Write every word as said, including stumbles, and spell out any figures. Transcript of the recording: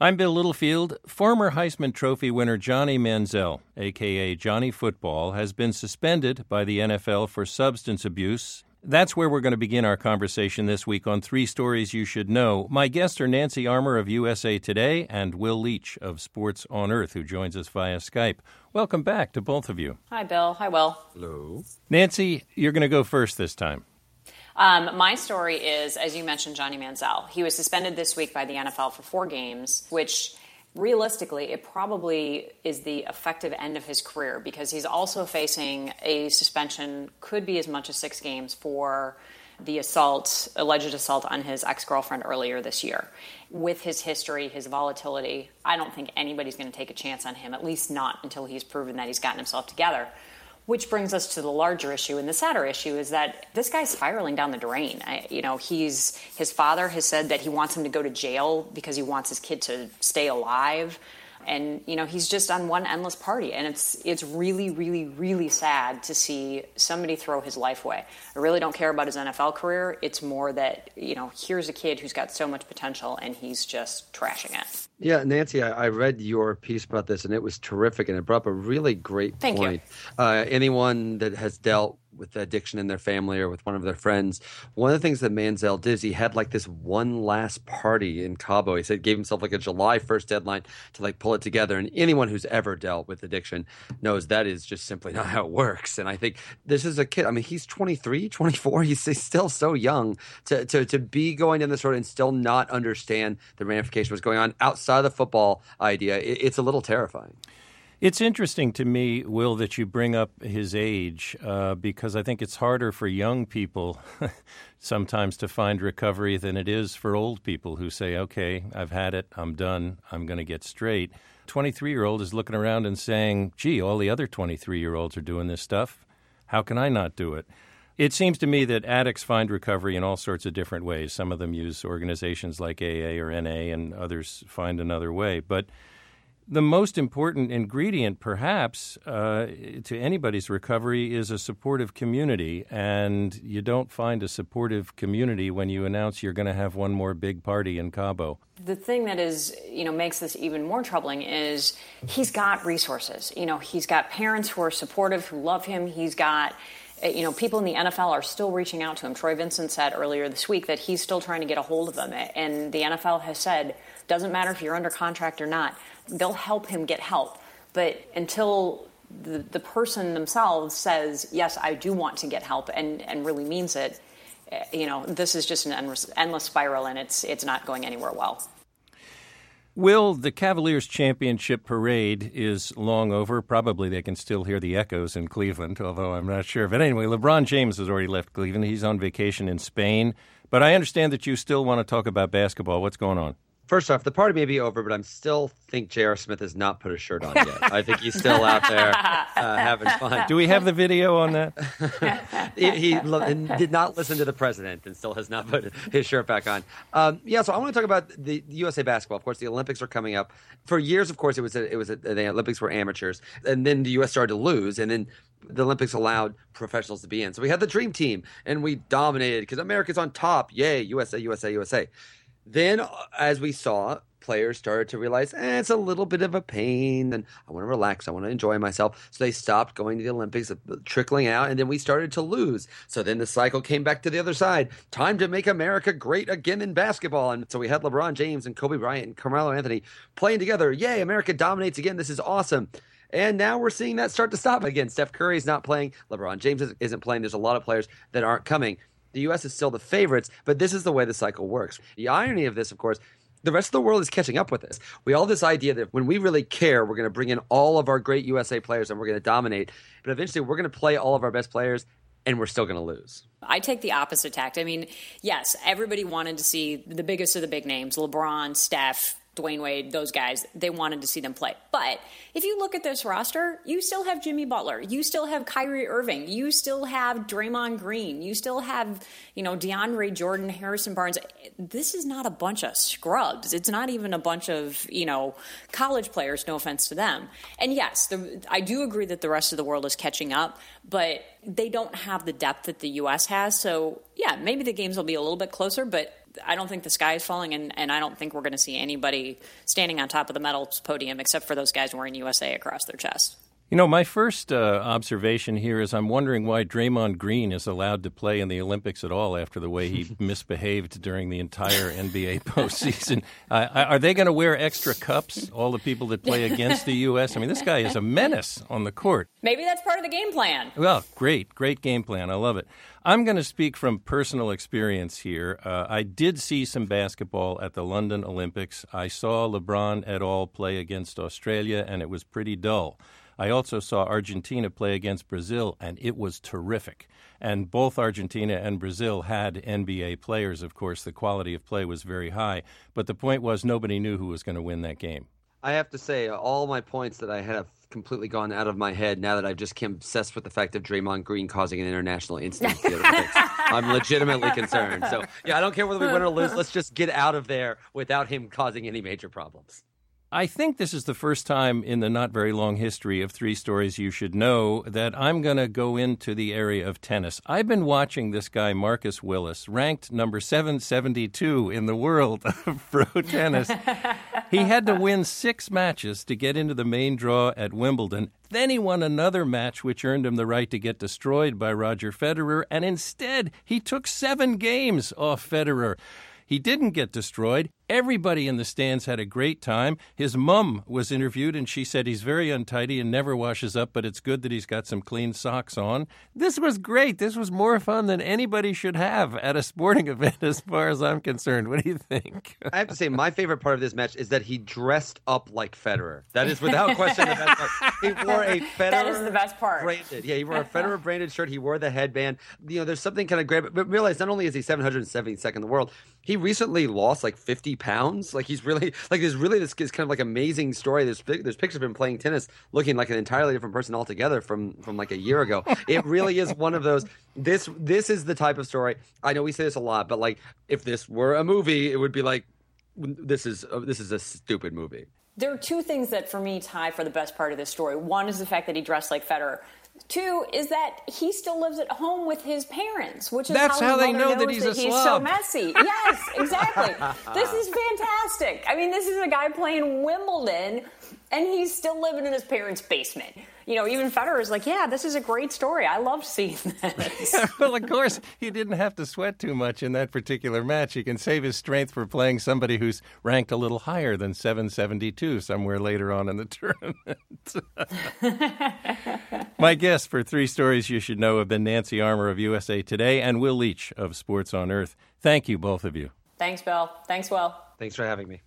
I'm Bill Littlefield. Former Heisman Trophy winner Johnny Manziel, a k a. Johnny Football, has been suspended by the N F L for substance abuse. That's where we're going to begin our conversation this week on Three Stories You Should Know. My guests are Nancy Armour of U S A Today and Will Leach of Sports on Earth, who joins us via Skype. Welcome back to both of you. Hi, Bill. Hi, Will. Hello. Nancy, you're going to go first this time. Um, my story is, as you mentioned, Johnny Manziel. He was suspended this week by the N F L for four games, which realistically, it probably is the effective end of his career because he's also facing a suspension, could be as much as six games for the assault, alleged assault on his ex-girlfriend earlier this year. With his history, his volatility, I don't think anybody's going to take a chance on him, at least not until he's proven that he's gotten himself together. Which brings us to the larger issue, and the sadder issue is that this guy's spiraling down the drain. I, you know, he's his father has said that he wants him to go to jail because he wants his kid to stay alive, and you know, he's just on one endless party, and it's it's really, really, really sad to see somebody throw his life away. I really don't care about his N F L career. It's more that, you know, here's a kid who's got so much potential, and he's just trashing it. Yeah, Nancy, I, I read your piece about this, and it was terrific, and it brought up a really great Thank point. You. Uh, anyone that has dealt with addiction in their family or with one of their friends, one of the things that Manziel did is he had like this one last party in Cabo. He said gave himself like a July first deadline to like pull it together. And anyone who's ever dealt with addiction knows that is just simply not how it works. And I think this is a kid. I mean, he's twenty-three, twenty-four. He's, he's still so young to, to, to be going down this road and still not understand the ramifications of what's going on outside of the football idea. It, it's a little terrifying. It's interesting to me, Will, that you bring up his age uh, because I think it's harder for young people sometimes to find recovery than it is for old people who say, okay, I've had it, I'm done, I'm going to get straight. twenty-three-year-old is looking around and saying, gee, all the other twenty-three-year-olds are doing this stuff. How can I not do it? It seems to me that addicts find recovery in all sorts of different ways. Some of them use organizations like A A or N A, and others find another way. But the most important ingredient, perhaps, uh, to anybody's recovery is a supportive community, and you don't find a supportive community when you announce you're going to have one more big party in Cabo. The thing that is, you know, makes this even more troubling is he's got resources. You know, he's got parents who are supportive, who love him. He's got, you know, people in the N F L are still reaching out to him. Troy Vincent said earlier this week that he's still trying to get a hold of them, and the N F L has said, doesn't matter if you're under contract or not, they'll help him get help. But until the, the person themselves says, yes, I do want to get help and, and really means it, you know, this is just an endless, endless spiral, and it's it's not going anywhere well. Will, the Cavaliers championship parade is long over. Probably they can still hear the echoes in Cleveland, although I'm not sure. But anyway, LeBron James has already left Cleveland. He's on vacation in Spain. But I understand that you still want to talk about basketball. What's going on? First off, the party may be over, but I still think J R. Smith has not put a shirt on yet. I think he's still out there uh, having fun. Do we have the video on that? he, he did not listen to the president and still has not put his shirt back on. Um, yeah, so I want to talk about the U S A basketball. Of course, the Olympics are coming up. For years, of course, it was a, it was a, the Olympics were amateurs, and then the U S started to lose, and then the Olympics allowed professionals to be in. So we had the dream team, and we dominated because America's on top. Yay, U S A, U S A, U S A. Then, as we saw, players started to realize, eh, it's a little bit of a pain, and I want to relax, I want to enjoy myself. So they stopped going to the Olympics, trickling out, and then we started to lose. So then the cycle came back to the other side. Time to make America great again in basketball. And so we had LeBron James and Kobe Bryant and Carmelo Anthony playing together. Yay, America dominates again. This is awesome. And now we're seeing that start to stop again. Steph Curry's not playing. LeBron James isn't playing. There's a lot of players that aren't coming. The U S is still the favorites, but this is the way the cycle works. The irony of this, of course, the rest of the world is catching up with us. We all have this idea that when we really care, we're going to bring in all of our great U S A players and we're going to dominate. But eventually we're going to play all of our best players and we're still going to lose. I take the opposite tact. I mean, yes, everybody wanted to see the biggest of the big names, LeBron, Steph, Dwayne Wade, those guys, they wanted to see them play. But if you look at this roster, you still have Jimmy Butler. You still have Kyrie Irving. You still have Draymond Green. You still have, you know, DeAndre Jordan, Harrison Barnes. This is not a bunch of scrubs. It's not even a bunch of, you know, college players, no offense to them. And yes, the, I do agree that the rest of the world is catching up, but they don't have the depth that the U S has. So, yeah, maybe the games will be a little bit closer, but I don't think the sky is falling, and, and I don't think we're going to see anybody standing on top of the medals podium except for those guys wearing U S A across their chest. You know, my first uh, observation here is I'm wondering why Draymond Green is allowed to play in the Olympics at all after the way he misbehaved during the entire N B A postseason. Uh, are they going to wear extra cups, all the people that play against the U S? I mean, this guy is a menace on the court. Maybe that's part of the game plan. Well, great, great game plan. I love it. I'm going to speak from personal experience here. Uh, I did see some basketball at the London Olympics. I saw LeBron et al. Play against Australia, and it was pretty dull. I also saw Argentina play against Brazil, and it was terrific. And both Argentina and Brazil had N B A players, of course. The quality of play was very high. But the point was nobody knew who was going to win that game. I have to say, all my points that I had have completely gone out of my head now that I've just become obsessed with the fact of Draymond Green causing an international incident to the Olympics. I'm legitimately concerned. So, yeah, I don't care whether we win or lose. Let's just get out of there without him causing any major problems. I think this is the first time in the not very long history of Three Stories You Should Know that I'm going to go into the area of tennis. I've been watching this guy, Marcus Willis, ranked number seven seventy-two in the world of pro tennis. He had to win six matches to get into the main draw at Wimbledon. Then he won another match, which earned him the right to get destroyed by Roger Federer. And instead, he took seven games off Federer. He didn't get destroyed. Everybody in the stands had a great time. His mom was interviewed, and she said he's very untidy and never washes up, but it's good that he's got some clean socks on. This was great. This was more fun than anybody should have at a sporting event, as far as I'm concerned. What do you think? I have to say, my favorite part of this match is that he dressed up like Federer. That is, without question, the best part. He wore a Federer That is the best part. branded. Yeah, he wore a Federer branded shirt. He wore the headband. You know, there's something kind of great. But realize, not only is he seven hundred seventy-second in the world, he recently lost like fifty pounds. Like he's really like there's really this is kind of like amazing story. There's there's pictures of him playing tennis, looking like an entirely different person altogether from from like a year ago. It really is one of those. This this is the type of story. I know we say this a lot, but like if this were a movie, it would be like this is uh, this is a stupid movie. There are two things that for me tie for the best part of this story. One is the fact that he dressed like Federer. Two is that he still lives at home with his parents, which is That's how, how they know knows that he's that a he's slob. so messy. Yes, exactly. This is fantastic. I mean, this is a guy playing Wimbledon, and he's still living in his parents' basement. You know, even Federer is like, yeah, this is a great story. I love seeing this. Yeah, well, of course, he didn't have to sweat too much in that particular match. He can save his strength for playing somebody who's ranked a little higher than seven seventy-two somewhere later on in the tournament. My guests for Three Stories You Should Know have been Nancy Armour of U S A Today and Will Leach of Sports on Earth. Thank you, both of you. Thanks, Bill. Thanks, Will. Thanks for having me.